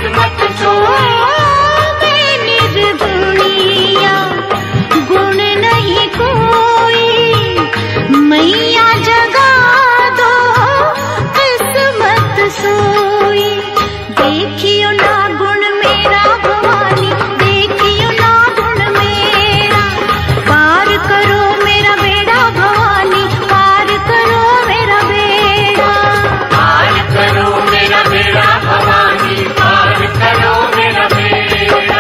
किस्मत सोई। मैं निर्गुणिया गुण नहीं कोई, मैया जगा दो किस्मत सोई। देखियो ना गुण मेरा भवानी, देखियो ना गुण मेरा, पार करो मेरा बेड़ा भवानी, पार करो मेरा बेड़ा। पार करो मेरा बेड़ा भवानी, पार करो मेरा बेड़ा।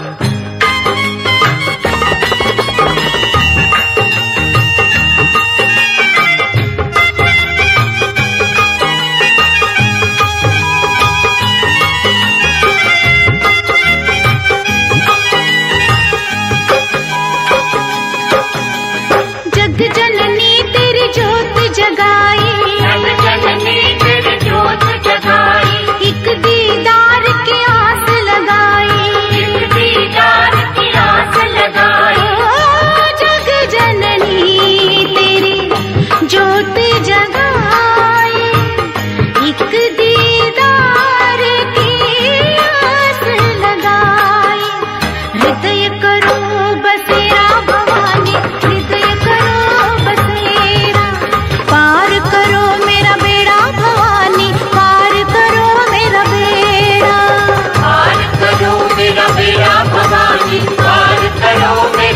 जग जननी तेरी ज्योत जगाई, जग जननी तेरी ज्योत जगाई। एक दीदार की आस लगाई, एक दीदार की आस लगाई। जग जननी तेरी ज्योत जगाई, एक दीदार की आस लगाई। हृदय करो बसेरा भवानी, हृदय करो बसेरा, पार करो मेरा बेड़ा भवानी, पार करो मेरा बेड़ा। पार करो मेरा बेड़ा भवानी, पार करो मेरा